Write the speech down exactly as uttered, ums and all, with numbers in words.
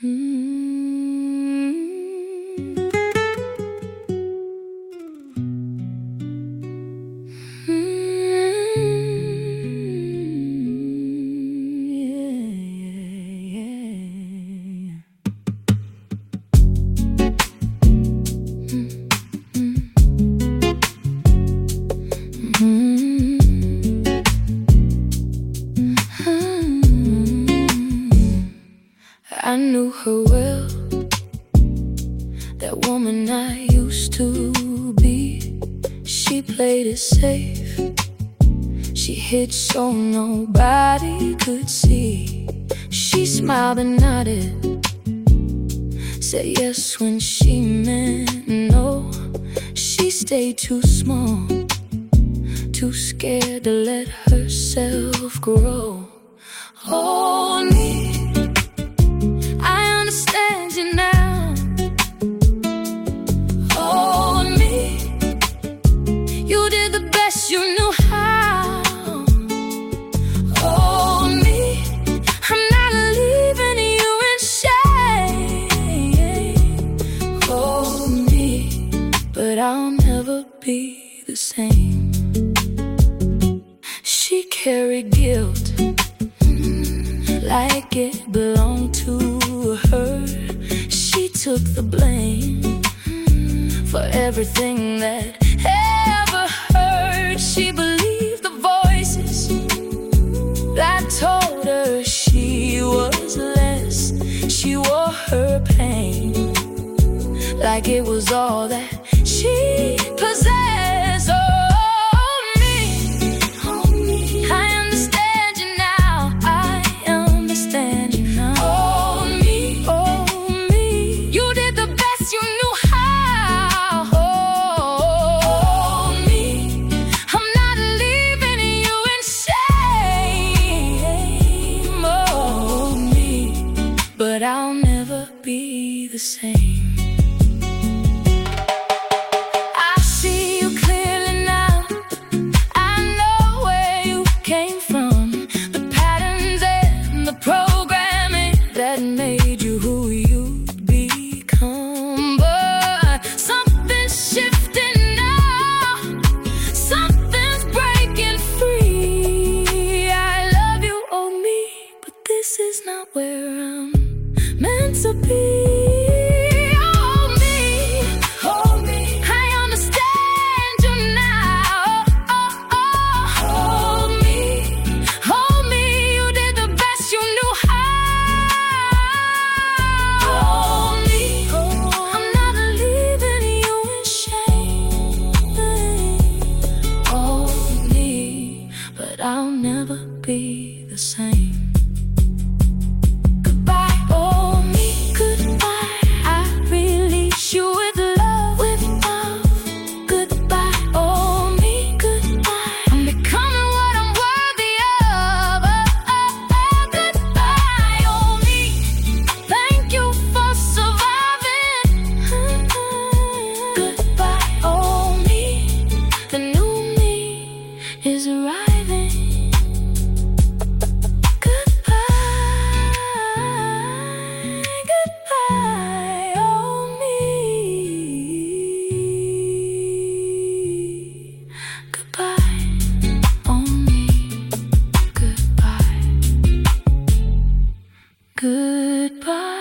I knew her well, that woman I used to be. She played it safe, she hid so nobody could see. She smiled and nodded, said yes when she meant no. She stayed too small, too scared to let herself grow. Hold me, I understand you now. Hold me, you did the best you knew how. Hold me, I'm not leaving you in shame. Hold me, but I'll never be the same. She carried guilt like it belonged to her. She took the blame for everything that ever hurt. She believed the voices that told her she was less. She wore her pain like it was all that she possessed. But I'll never be the same. I see you clearly now. I know where you came from, the patterns and the programming that made you who you'd become. But something's shifting now, something's breaking free. I love you, oh me, but this is not where I'm meant to be. Hold me, hold me, I understand you now. Oh, oh, oh. Hold me, hold me, you did the best you knew how. Hold me, I'm not leaving you in shame. Hold me, but I'll never be the same. Is arriving. Goodbye, goodbye, oh me. Goodbye, oh me. Goodbye, goodbye.